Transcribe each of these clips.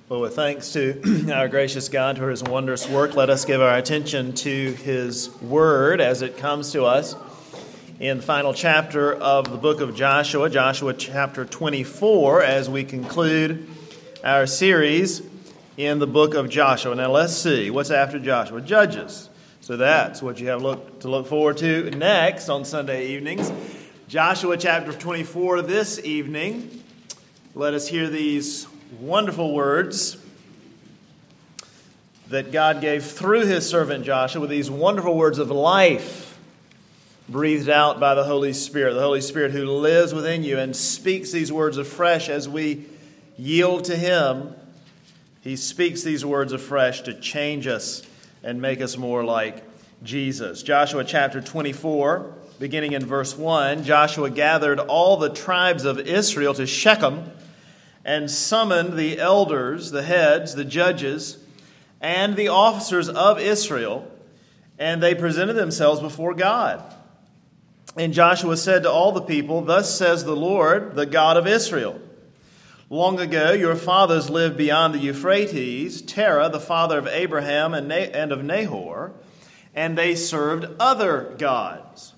Well, with thanks to our gracious God for his wondrous work, let us give our attention to his word as it comes to us in the final chapter of the book of Joshua, Joshua chapter 24, as we conclude our series in the book of Joshua. Now let's see, what's after Joshua? Judges. So that's what you have to look forward to next on Sunday evenings. Joshua chapter 24 this evening. Let us hear these wonderful words that God gave through his servant Joshua, these wonderful words of life breathed out by the Holy Spirit who lives within you and speaks these words afresh as we yield to him. He speaks these words afresh to change us and make us more like Jesus. Joshua chapter 24, beginning in verse 1, Joshua gathered all the tribes of Israel to Shechem and summoned the elders, the heads, the judges, and the officers of Israel, and they presented themselves before God. And Joshua said to all the people, "Thus says the Lord, the God of Israel, long ago your fathers lived beyond the Euphrates, Terah, the father of Abraham and of Nahor, and they served other gods.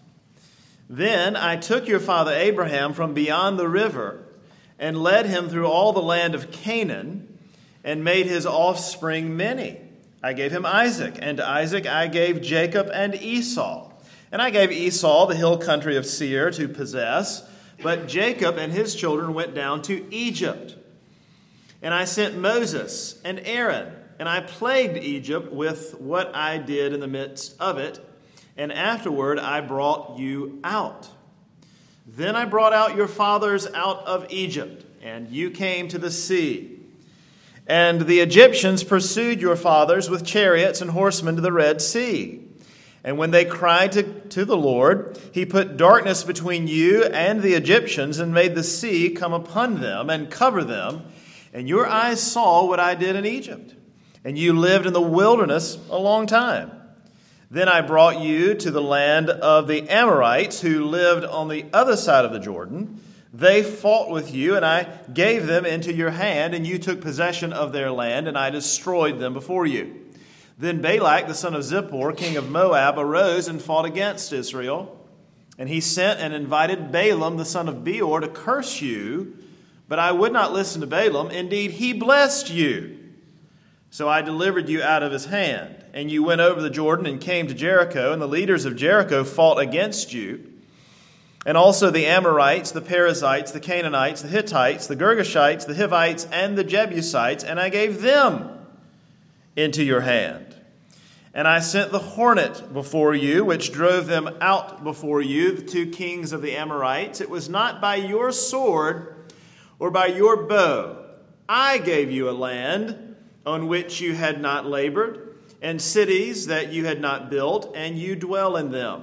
Then I took your father Abraham from beyond the river and led him through all the land of Canaan, and made his offspring many. I gave him Isaac, and to Isaac I gave Jacob and Esau. And I gave Esau the hill country of Seir to possess, but Jacob and his children went down to Egypt. And I sent Moses and Aaron, and I plagued Egypt with what I did in the midst of it, and afterward I brought you out. Then I brought out your fathers out of Egypt, and you came to the sea. And the Egyptians pursued your fathers with chariots and horsemen to the Red Sea. And when they cried to the Lord, he put darkness between you and the Egyptians and made the sea come upon them and cover them. And your eyes saw what I did in Egypt. And you lived in the wilderness a long time. Then I brought you to the land of the Amorites who lived on the other side of the Jordan. They fought with you, and I gave them into your hand, and you took possession of their land, and I destroyed them before you. Then Balak, the son of Zippor, king of Moab, arose and fought against Israel. And he sent and invited Balaam, the son of Beor, to curse you. But I would not listen to Balaam. Indeed, he blessed you. So I delivered you out of his hand. And you went over the Jordan and came to Jericho, and the leaders of Jericho fought against you. And also the Amorites, the Perizzites, the Canaanites, the Hittites, the Girgashites, the Hivites, and the Jebusites, and I gave them into your hand. And I sent the hornet before you, which drove them out before you, the two kings of the Amorites. It was not by your sword or by your bow. I gave you a land on which you had not labored, and cities that you had not built, and you dwell in them.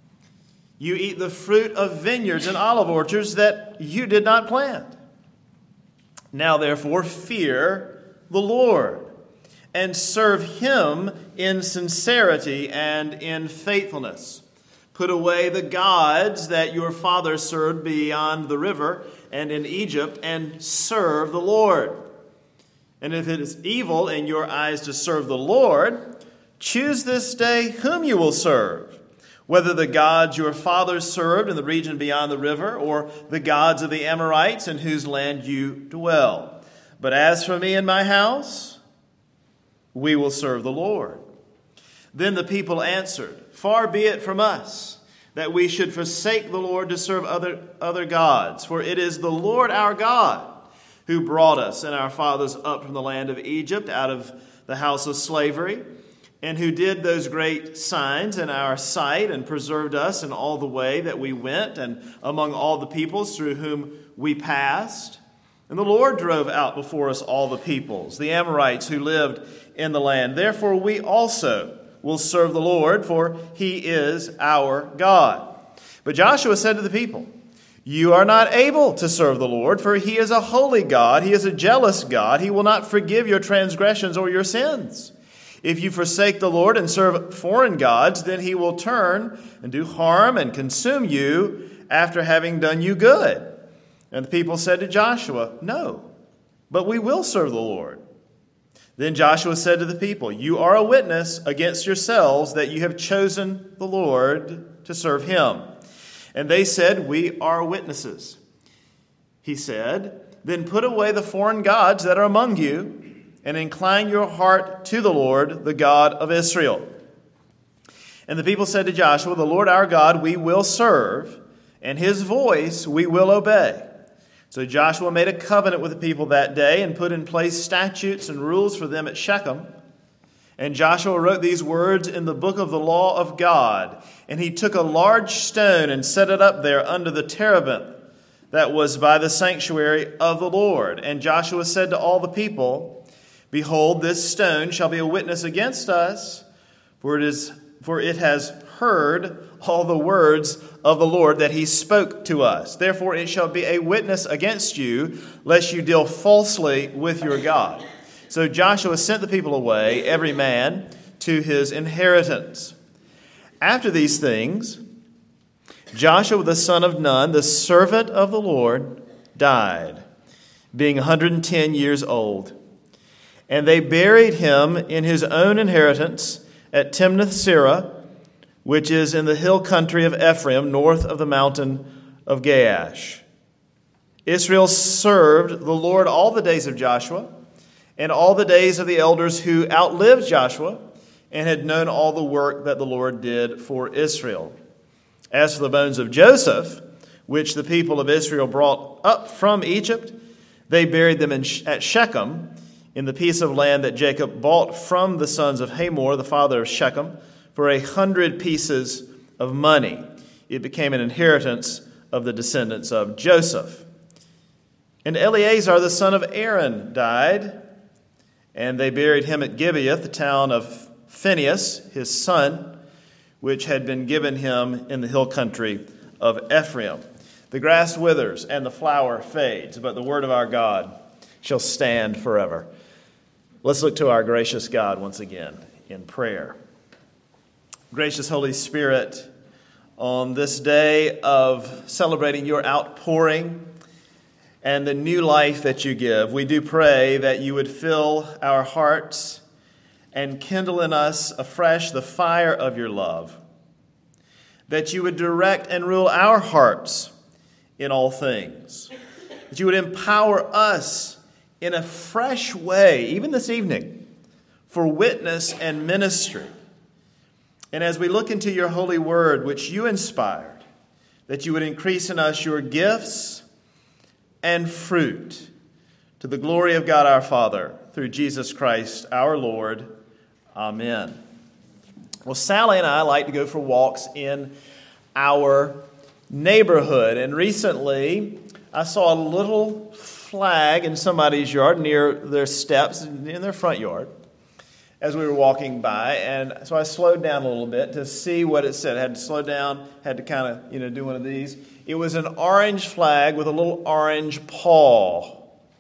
You eat the fruit of vineyards and olive orchards that you did not plant. Now therefore fear the Lord, and serve him in sincerity and in faithfulness. Put away the gods that your fathers served beyond the river and in Egypt, and serve the Lord. And if it is evil in your eyes to serve the Lord, choose this day whom you will serve, whether the gods your fathers served in the region beyond the river, or the gods of the Amorites in whose land you dwell. But as for me and my house, we will serve the Lord." Then the people answered, "Far be it from us that we should forsake the Lord to serve other gods, for it is the Lord our God who brought us and our fathers up from the land of Egypt, out of the house of slavery, and who did those great signs in our sight and preserved us in all the way that we went and among all the peoples through whom we passed. And the Lord drove out before us all the peoples, the Amorites who lived in the land. Therefore we also will serve the Lord, for he is our God." But Joshua said to the people, "You are not able to serve the Lord, for he is a holy God. He is a jealous God. He will not forgive your transgressions or your sins. If you forsake the Lord and serve foreign gods, then he will turn and do harm and consume you after having done you good." And the people said to Joshua, "No, but we will serve the Lord." Then Joshua said to the people, "You are a witness against yourselves that you have chosen the Lord to serve him." And they said, "We are witnesses." He said, "Then put away the foreign gods that are among you, and incline your heart to the Lord, the God of Israel." And the people said to Joshua, "The Lord our God we will serve, and his voice we will obey." So Joshua made a covenant with the people that day and put in place statutes and rules for them at Shechem. And Joshua wrote these words in the book of the law of God. And he took a large stone and set it up there under the terebinth that was by the sanctuary of the Lord. And Joshua said to all the people, "Behold, this stone shall be a witness against us, for it has heard all the words of the Lord that he spoke to us. Therefore it shall be a witness against you, lest you deal falsely with your God." So Joshua sent the people away, every man to his inheritance. After these things, Joshua the son of Nun, the servant of the Lord, died, being 110 years old. And they buried him in his own inheritance at Timnath-Serah, which is in the hill country of Ephraim, north of the mountain of Gaash. Israel served the Lord all the days of Joshua, and all the days of the elders who outlived Joshua, and had known all the work that the Lord did for Israel. As for the bones of Joseph, which the people of Israel brought up from Egypt, they buried them at Shechem, in the piece of land that Jacob bought from the sons of Hamor, the father of Shechem, for 100 pieces of money. It became an inheritance of the descendants of Joseph. And Eleazar, the son of Aaron, died, and they buried him at Gibeah, the town of Phinehas, his son, which had been given him in the hill country of Ephraim. The grass withers and the flower fades, but the word of our God shall stand forever. Let's look to our gracious God once again in prayer. Gracious Holy Spirit, on this day of celebrating your outpouring and the new life that you give, we do pray that you would fill our hearts and kindle in us afresh the fire of your love, that you would direct and rule our hearts in all things, that you would empower us in a fresh way, even this evening, for witness and ministry. And as we look into your holy word, which you inspired, that you would increase in us your gifts and fruit to the glory of God our Father, through Jesus Christ our Lord. Amen. Well, Sally and I like to go for walks in our neighborhood. And recently, I saw a little flag in somebody's yard near their steps, in their front yard, as we were walking by. And so I slowed down a little bit to see what it said. I had to slow down, had to kind of, do one of these. It was an orange flag with a little orange paw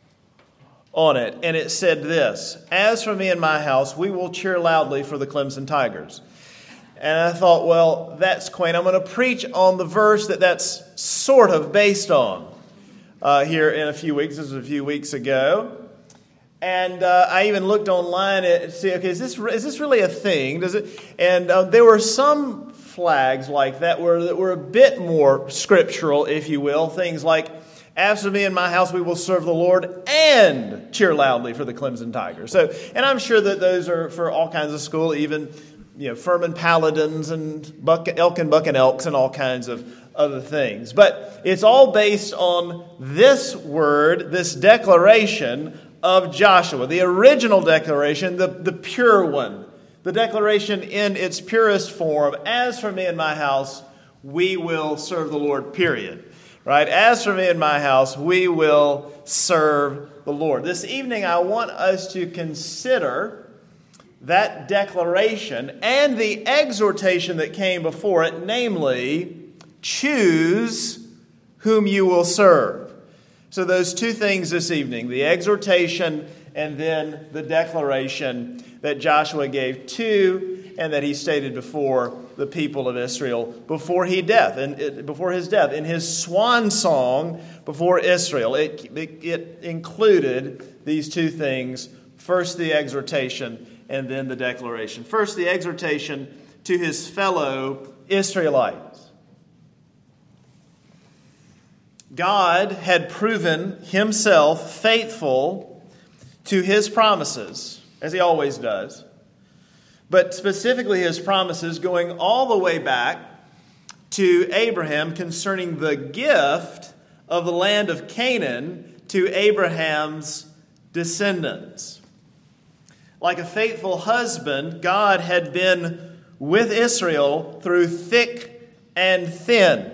on it. And it said this: "As for me and my house, we will cheer loudly for the Clemson Tigers." And I thought, well, that's quaint. I'm going to preach on the verse that's sort of based on here in a few weeks. This was a few weeks ago. And I even looked online to see, okay, is this really a thing? Does it? And there were some flags like that were a bit more scriptural, if you will. Things like, "As for me and my house, we will serve the Lord and cheer loudly for the Clemson Tigers." So, and I'm sure that those are for all kinds of school, even Furman Paladins and Elk and Buck and Elks and all kinds of other things. But it's all based on this word, this declaration of Joshua, the original declaration, the pure one, the declaration in its purest form: "As for me and my house, we will serve the Lord," period. Right? "As for me and my house, we will serve the Lord." This evening, I want us to consider that declaration and the exhortation that came before it, namely, choose whom you will serve. So those two things this evening, the exhortation and then the declaration that Joshua gave to and that he stated before the people of Israel before his death, in his swan song before Israel. It included these two things First the exhortation and then the declaration. First the exhortation to his fellow Israelites. God had proven himself faithful to his promises, as he always does, but specifically his promises going all the way back to Abraham concerning the gift of the land of Canaan to Abraham's descendants. Like a faithful husband, God had been with Israel through thick and thin.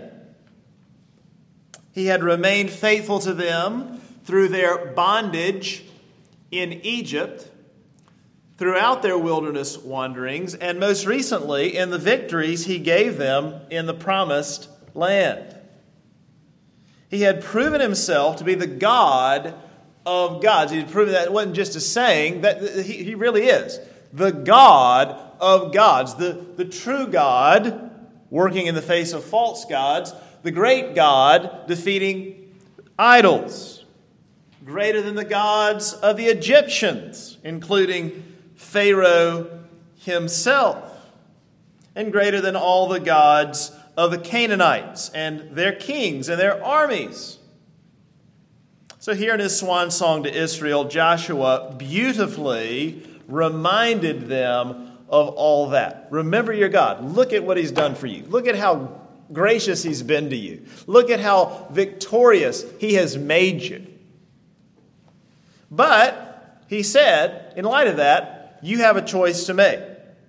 He had remained faithful to them through their bondage in Egypt, throughout their wilderness wanderings, and most recently in the victories he gave them in the promised land. He had proven himself to be the God of gods. He had proven that it wasn't just a saying, that he really is the God of gods, the true God working in the face of false gods, the great God defeating idols, greater than the gods of the Egyptians, including Pharaoh himself, and greater than all the gods of the Canaanites and their kings and their armies. So here in his swan song to Israel, Joshua beautifully reminded them of all that. Remember your God. Look at what he's done for you. Look at how gracious he's been to you. Look at how victorious he has made you. But, he said, in light of that, you have a choice to make.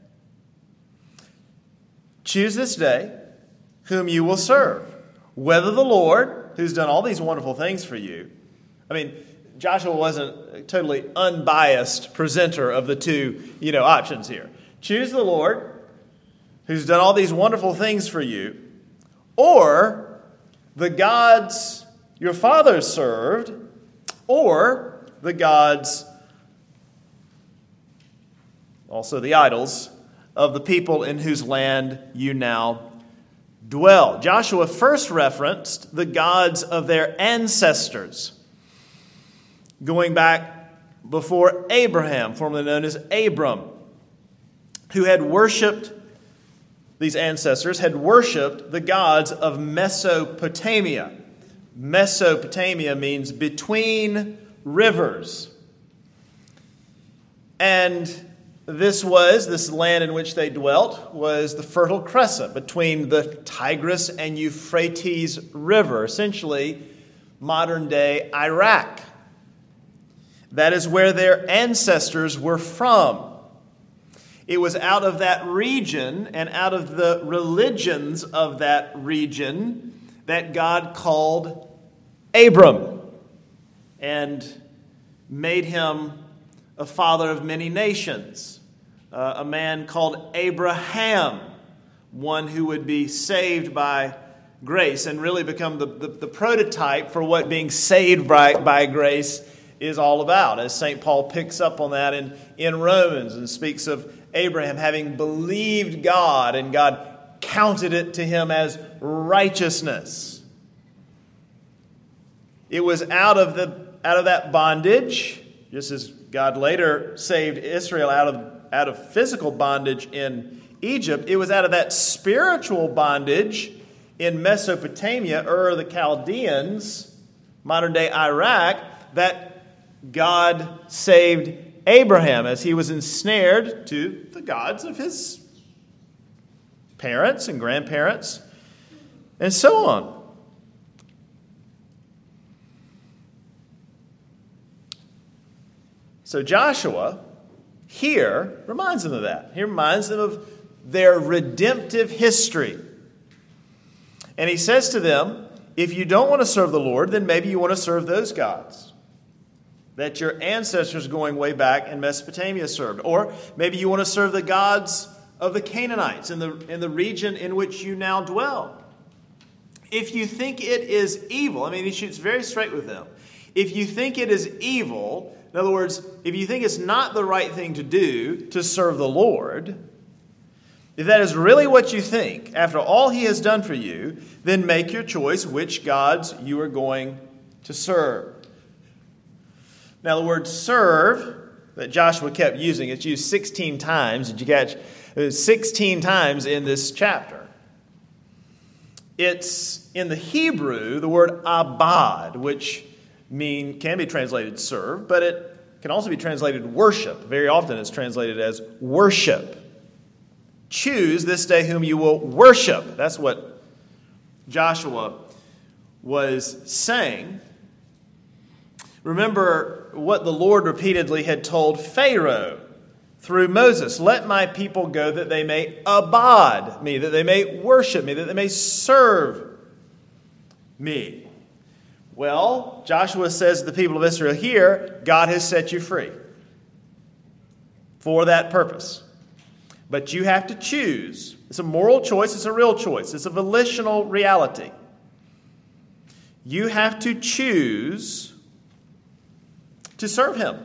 Choose this day whom you will serve. Whether the Lord, who's done all these wonderful things for you. I mean, Joshua wasn't a totally unbiased presenter of the two, options here. Choose the Lord, who's done all these wonderful things for you, or the gods your fathers served, or the gods, also the idols, of the people in whose land you now dwell. Joshua first referenced the gods of their ancestors, going back before Abraham, formerly known as Abram, who had worshipped, these ancestors had worshipped the gods of Mesopotamia. Mesopotamia means between rivers. And this land in which they dwelt was the Fertile Crescent between the Tigris and Euphrates River, essentially modern-day Iraq. That is where their ancestors were from. It was out of that region and out of the religions of that region that God called Abram and made him a father of many nations. A man called Abraham, one who would be saved by grace and really become the prototype for what being saved by grace is all about, as St. Paul picks up on that in Romans and speaks of Abraham having believed God and God counted it to him as righteousness. It was out of that bondage, just as God later saved Israel out of physical bondage in Egypt, it was out of that spiritual bondage in Mesopotamia, Ur the Chaldeans, modern-day Iraq, that God saved Abraham as he was ensnared to the gods of his parents and grandparents, and so on. So Joshua here reminds them of that. He reminds them of their redemptive history. And he says to them, if you don't want to serve the Lord, then maybe you want to serve those gods that your ancestors going way back in Mesopotamia served. Or maybe you want to serve the gods of the Canaanites in the region in which you now dwell. If you think it is evil, he shoots very straight with them. If you think it is evil, in other words, if you think it's not the right thing to do to serve the Lord, if that is really what you think, after all he has done for you, then make your choice which gods you are going to serve. Now, the word serve that Joshua kept using. It's used 16 times. Did you catch? It was 16 times in this chapter. It's in the Hebrew, the word abad, which can be translated serve, but it can also be translated worship. Very often it's translated as worship. Choose this day whom you will worship. That's what Joshua was saying. Remember what the Lord repeatedly had told Pharaoh through Moses. Let my people go that they may abad me, that they may worship me, that they may serve me. Well, Joshua says to the people of Israel here, God has set you free for that purpose. But you have to choose. It's a moral choice. It's a real choice. It's a volitional reality. You have to choose to serve Him.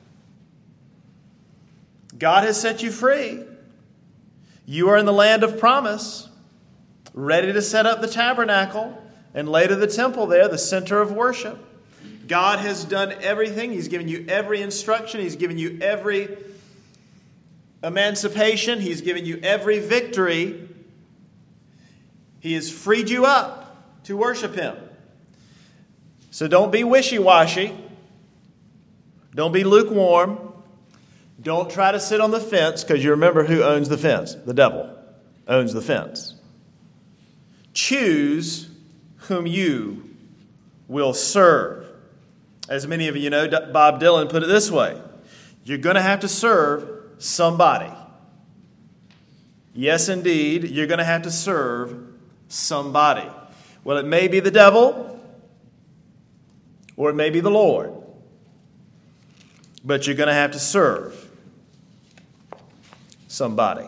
God has set you free. You are in the land of promise, ready to set up the tabernacle and later the temple there, the center of worship. God has done everything. He's given you every instruction. He's given you every emancipation. He's given you every victory. He has freed you up to worship Him. So don't be wishy-washy. Don't be lukewarm. Don't try to sit on the fence, because you remember who owns the fence. The devil owns the fence. Choose whom you will serve. As many of you know, Bob Dylan put it this way: you're going to have to serve somebody. Yes, indeed, you're going to have to serve somebody. Well, it may be the devil, or it may be the Lord. But you're going to have to serve somebody.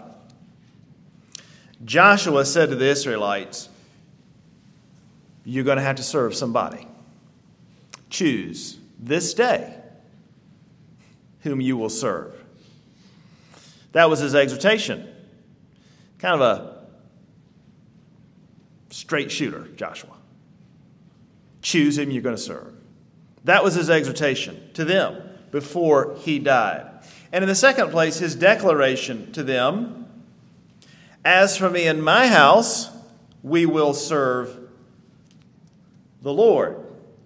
Joshua said to the Israelites, you're going to have to serve somebody. Choose this day whom you will serve. That was his exhortation. Kind of a straight shooter, Joshua. Choose whom you're going to serve. That was his exhortation to them before he died. And in the second place, his declaration to them, as for me and my house, we will serve the Lord.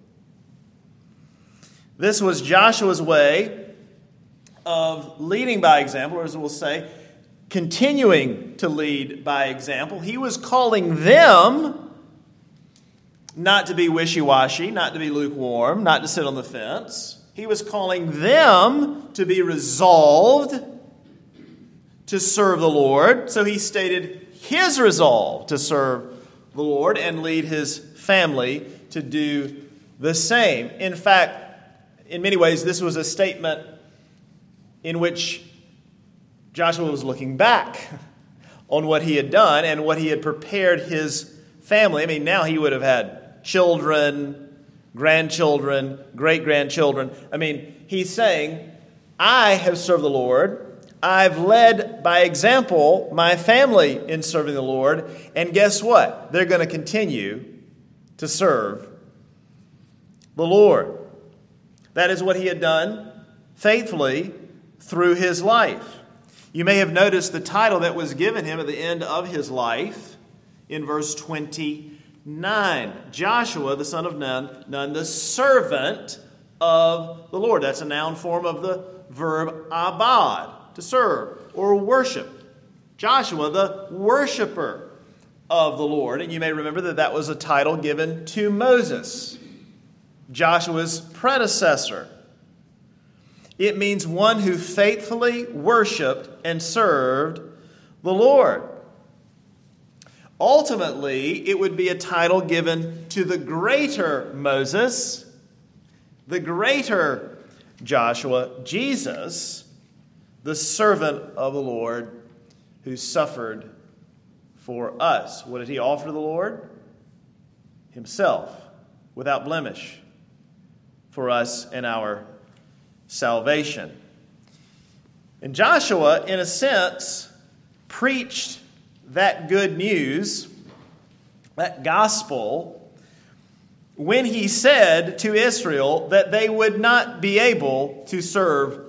This was Joshua's way of leading by example, or as we'll say, continuing to lead by example. He was calling them not to be wishy-washy, not to be lukewarm, not to sit on the fence. He was calling them to be resolved to serve the Lord. So he stated his resolve to serve the Lord and lead his family to do the same. In fact, in many ways, this was a statement in which Joshua was looking back on what he had done and what he had prepared his family. I mean, now he would have had children, grandchildren, great-grandchildren. I mean, he's saying, I have served the Lord. I've led by example my family in serving the Lord. And guess what? They're going to continue to serve the Lord. That is what he had done faithfully through his life. You may have noticed the title that was given him at the end of his life in verse 29. Joshua, the son of Nun, the servant of the Lord. That's a noun form of the verb abad, to serve or worship. Joshua, the worshiper of the Lord. And you may remember that that was a title given to Moses, Joshua's predecessor. It means one who faithfully worshiped and served the Lord. Ultimately, it would be a title given to the greater Moses, the greater Joshua, Jesus, the servant of the Lord who suffered for us. What did he offer the Lord? Himself, without blemish, for us and our salvation. And Joshua, in a sense, preached that good news, that gospel, when he said to Israel that they would not be able to serve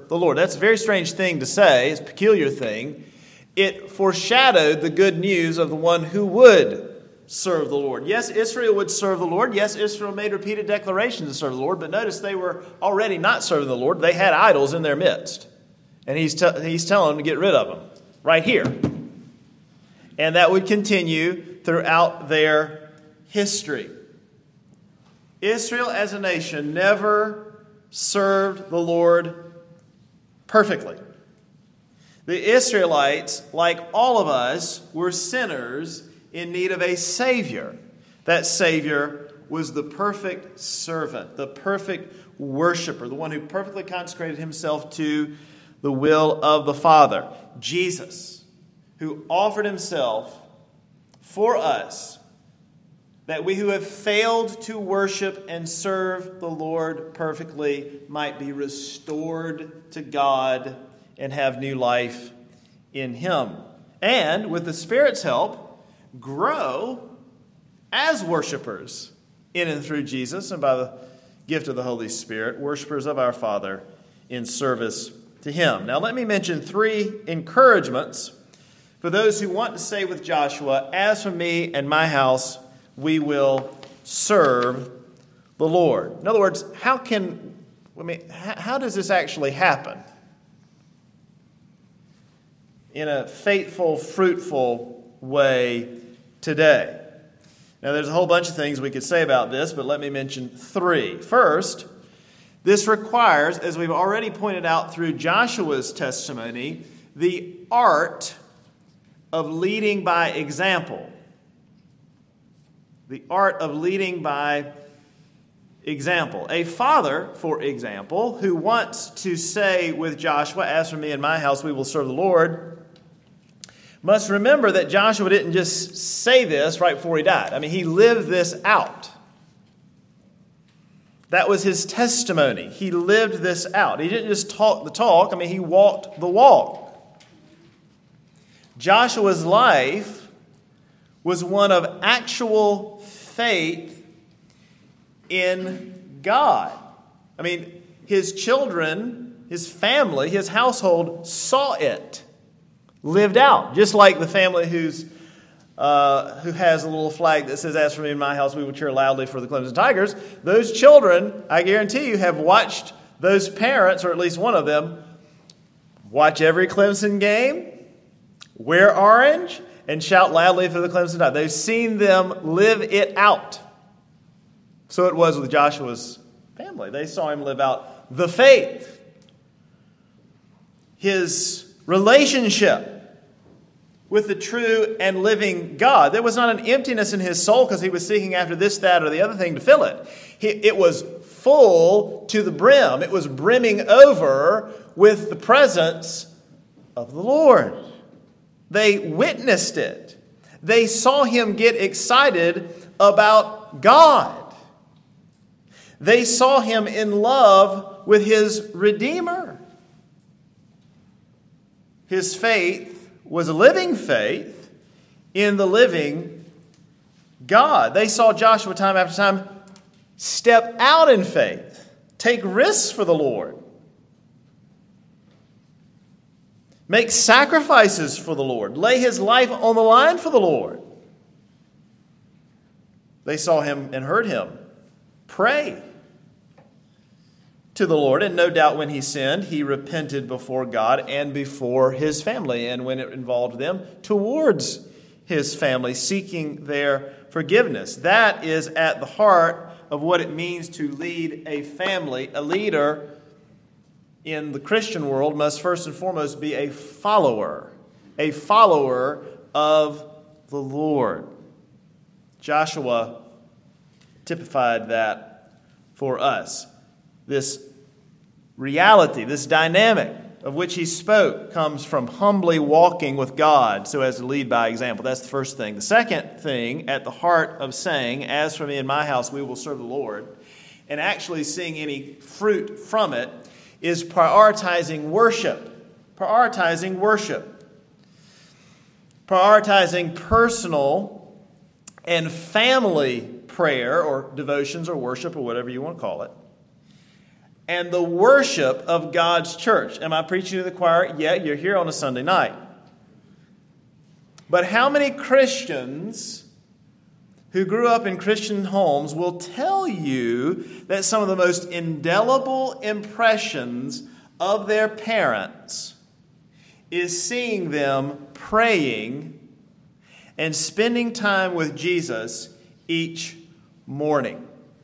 serve the Lord. That's a very strange thing to say. It's a peculiar thing. It foreshadowed the good news of the one who would serve the Lord. Yes, Israel would serve the Lord. Yes, Israel made repeated declarations to serve the Lord, but notice they were already not serving the Lord. They had idols in their midst. And he's telling them to get rid of them right here. And that would continue throughout their history. Israel as a nation never served the Lord perfectly. The Israelites, like all of us, were sinners in need of a Savior. That Savior was the perfect servant, the perfect worshiper, the one who perfectly consecrated himself to the will of the Father. Jesus, who offered himself for us, that we who have failed to worship and serve the Lord perfectly might be restored to God and have new life in Him. And with the Spirit's help, grow as worshipers in and through Jesus and by the gift of the Holy Spirit, worshipers of our Father in service to Him. Now let me mention 3 encouragements for those who want to say with Joshua, "As for me and my house, we will serve the Lord." In other words, how does this actually happen in a faithful, fruitful way today? Now, there's a whole bunch of things we could say about this, but let me mention 3. First, this requires, as we've already pointed out through Joshua's testimony, the art of leading by example. The art of leading by example. A father, for example, who wants to say with Joshua, "As for me and my house, we will serve the Lord," must remember that Joshua didn't just say this right before he died. I mean, he lived this out. That was his testimony. He lived this out. He didn't just talk the talk. I mean, he walked the walk. Joshua's life was one of actual faith in God. I mean, his children, his family, his household saw it lived out. Just like the family who has a little flag that says, "As for me and my house, we will cheer loudly for the Clemson Tigers." Those children, I guarantee you, have watched those parents, or at least one of them, watch every Clemson game, wear orange, and shout loudly for the Clemson Tigers. They've seen them live it out. So it was with Joshua's family. They saw him live out the faith. His relationship with the true and living God. There was not an emptiness in his soul because he was seeking after this, that, or the other thing to fill it. It was full to the brim. It was brimming over with the presence of the Lord. They witnessed it. They saw him get excited about God. They saw him in love with his Redeemer. His faith was a living faith in the living God. They saw Joshua time after time step out in faith, take risks for the Lord, make sacrifices for the Lord, lay his life on the line for the Lord. They saw him and heard him pray to the Lord, and no doubt when he sinned, he repented before God and before his family, and when it involved them, towards his family, seeking their forgiveness. That is at the heart of what it means to lead a family. A leader in the Christian world must first and foremost be a follower of the Lord. Joshua typified that for us. This reality, this dynamic of which he spoke comes from humbly walking with God so as to lead by example. That's the first thing. The second thing at the heart of saying, "As for me and my house, we will serve the Lord," and actually seeing any fruit from it, is prioritizing worship. Prioritizing worship. Prioritizing personal and family prayer or devotions or worship or whatever you want to call it, and the worship of God's church. Am I preaching to the choir? Yeah, you're here on a Sunday night. But how many Christians who grew up in Christian homes will tell you that some of the most indelible impressions of their parents is seeing them praying and spending time with Jesus each morning,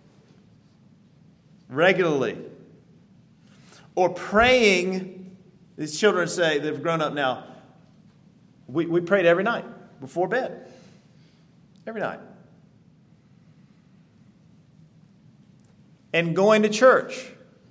regularly. Or praying, these children say, they've grown up now, we prayed every night before bed. Every night. And going to church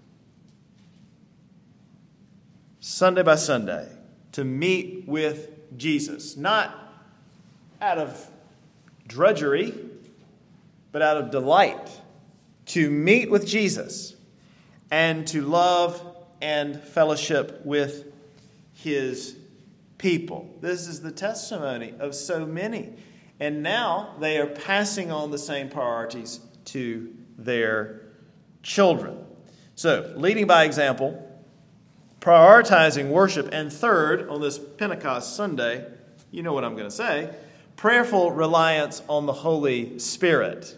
Sunday by Sunday to meet with Jesus. Not out of drudgery, but out of delight. To meet with Jesus and to love and fellowship with His people. This is the testimony of so many. And now they are passing on the same priorities to their children. So, leading by example, prioritizing worship, and third, on this Pentecost Sunday, you know what I'm going to say, prayerful reliance on the Holy Spirit.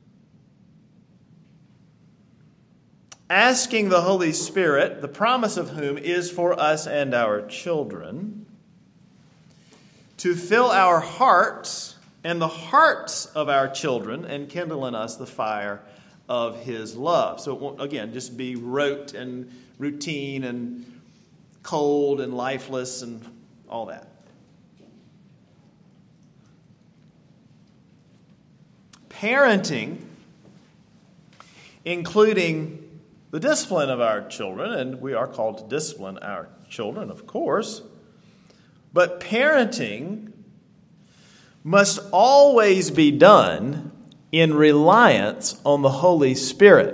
Asking the Holy Spirit, the promise of whom is for us and our children, to fill our hearts and the hearts of our children and kindle in us the fire of His love. So it won't, again, just be rote and routine and cold and lifeless and all that. Parenting, including the discipline of our children, and we are called to discipline our children, of course, but parenting must always be done in reliance on the Holy Spirit.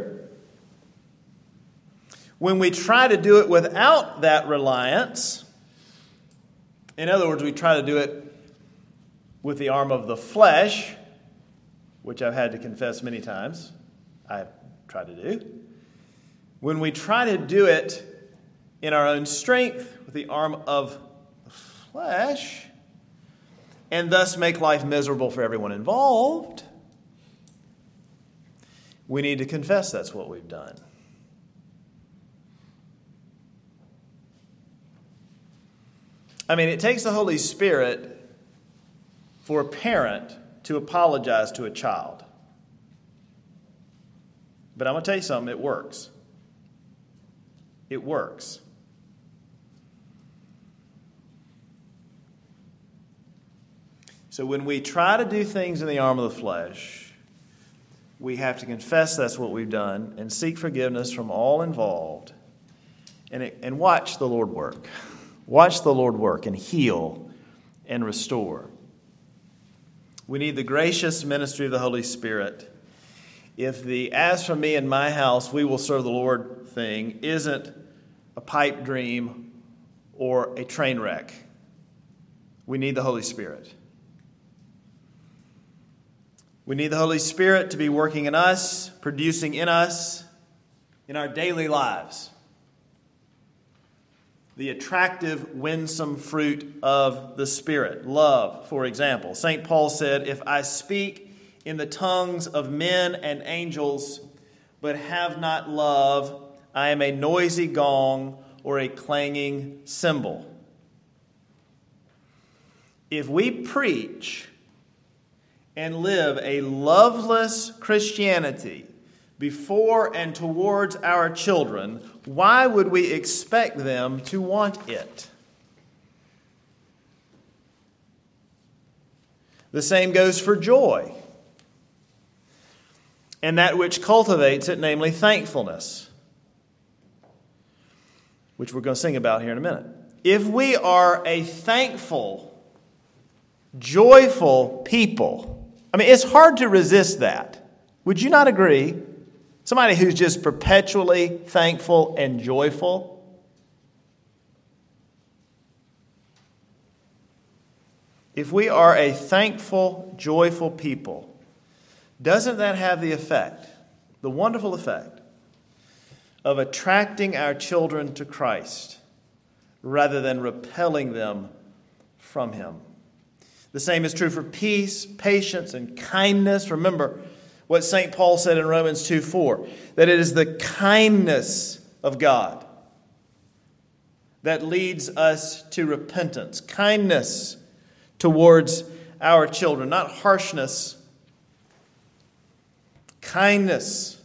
When we try to do it without that reliance, in other words, we try to do it with the arm of the flesh, which I've had to confess many times I've tried to do. When we try to do it in our own strength with the arm of the flesh, and thus make life miserable for everyone involved, we need to confess that's what we've done. I mean, it takes the Holy Spirit for a parent to apologize to a child. But I'm going to tell you something, it works. It works. So when we try to do things in the arm of the flesh, we have to confess that's what we've done and seek forgiveness from all involved and watch the Lord work. Watch the Lord work and heal and restore. We need the gracious ministry of the Holy Spirit. If the "as for me and my house, we will serve the Lord" thing isn't a pipe dream or a train wreck, we need the Holy Spirit. We need the Holy Spirit to be working in us, producing in us, in our daily lives, the attractive, winsome fruit of the Spirit. Love, for example. St. Paul said, "If I speak in the tongues of men and angels, but have not love, I am a noisy gong or a clanging cymbal." If we preach and live a loveless Christianity before and towards our children, why would we expect them to want it? The same goes for joy and that which cultivates it, namely thankfulness, which we're going to sing about here in a minute. If we are a thankful, joyful people, I mean, it's hard to resist that. Would you not agree? Somebody who's just perpetually thankful and joyful. If we are a thankful, joyful people, doesn't that have the effect, the wonderful effect, of attracting our children to Christ rather than repelling them from Him. The same is true for peace, patience, and kindness. Remember what St. Paul said in Romans 2:4, that it is the kindness of God that leads us to repentance. Kindness towards our children, not harshness. Kindness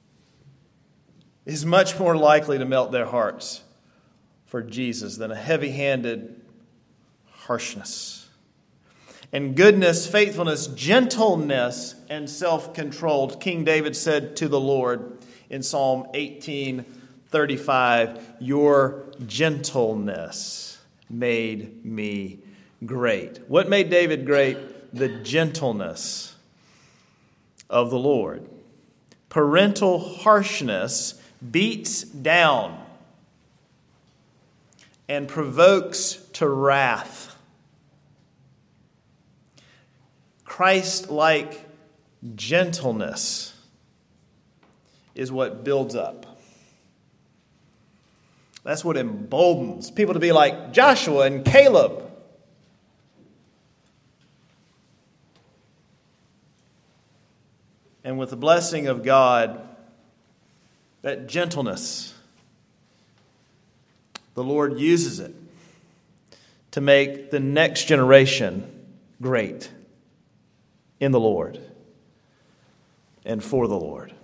is much more likely to melt their hearts for Jesus than a heavy-handed harshness. And goodness, faithfulness, gentleness, and self-control. King David said to the Lord in Psalm 18:35, "Your gentleness made me great." What made David great? The gentleness of the Lord. Parental harshness beats down and provokes to wrath. Christ-like gentleness is what builds up. That's what emboldens people to be like Joshua and Caleb. And with the blessing of God, that gentleness, the Lord uses it to make the next generation great in the Lord and for the Lord.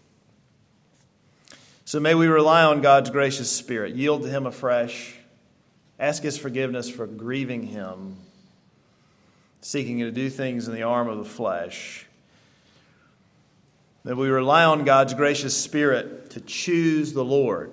So may we rely on God's gracious Spirit, yield to Him afresh, ask His forgiveness for grieving Him, seeking to do things in the arm of the flesh. That we rely on God's gracious Spirit to choose the Lord.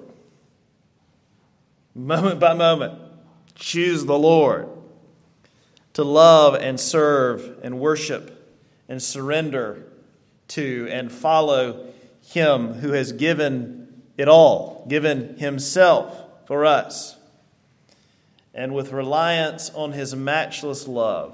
Moment by moment, choose the Lord. To love and serve and worship and surrender to and follow Him who has given it all, given Himself for us. And with reliance on His matchless love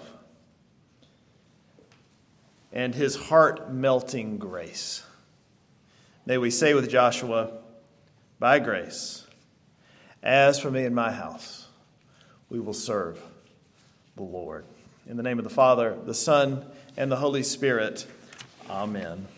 and His heart-melting grace. May we say with Joshua, by grace, as for me and my house, we will serve the Lord. In the name of the Father, the Son, and the Holy Spirit, amen.